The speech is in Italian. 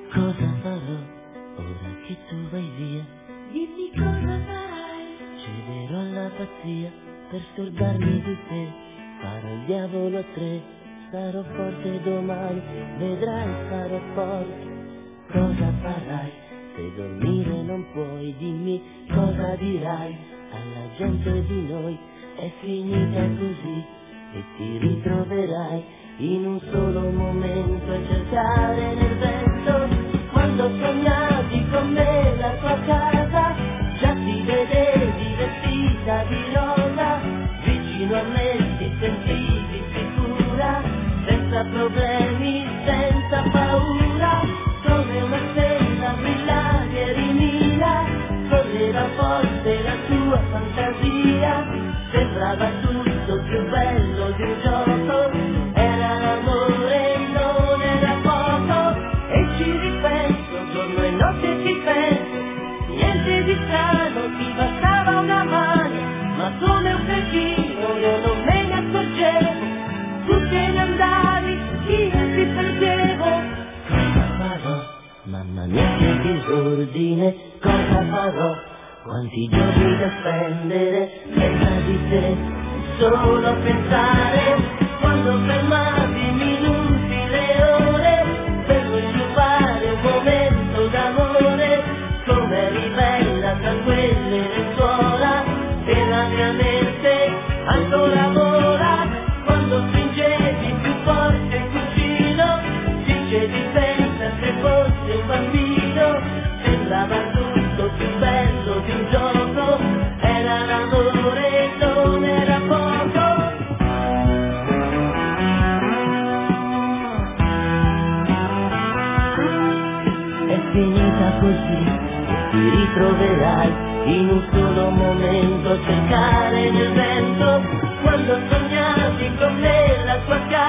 Cosa farò ora che tu vai via? Dimmi cosa farai. Cederò alla pazzia per scordarmi di te. Farò il diavolo a tre, sarò forte domani, vedrai sarò forte. Cosa farai se dormire non puoi? Dimmi cosa dirai alla gente di noi. È finita così e ti ritroverai in un solo momento a cercare nel vento. Quando sognavi con me la tua casa, già ti vedevi vestita di rosa, vicino a me ti sentivi sicura, senza problemi, senza paura, come una stella brillavi eri mia, correva forte la tua fantasia, sembrava tutto più bello di un gioco, era l'amore, non era poco, e ci ripenso, giorno e notte ci penso, niente di strano, ti bastava una mano, ma come un cretino io non me ne accorgevo, tu te ne andavi, io ti perdevo. Cosa farò? Mamma mia che disordine, cosa farò? Quanti giorni da spendere senza di te, solo a pensare, quando fermavi i minuti, le ore, per non rubare un momento d'amore, come eri bella tra quelle del scuola, e la mia mente ancora vola, quando stringevi più forte il cuscino, dicevi pensa se fosse un bambino, sembrava tutto più bello di un gioco, era l'amore, non era poco. È finita così, ti ritroverai in un solo momento a cercare nel vento, quando sognavi con me la tua casa.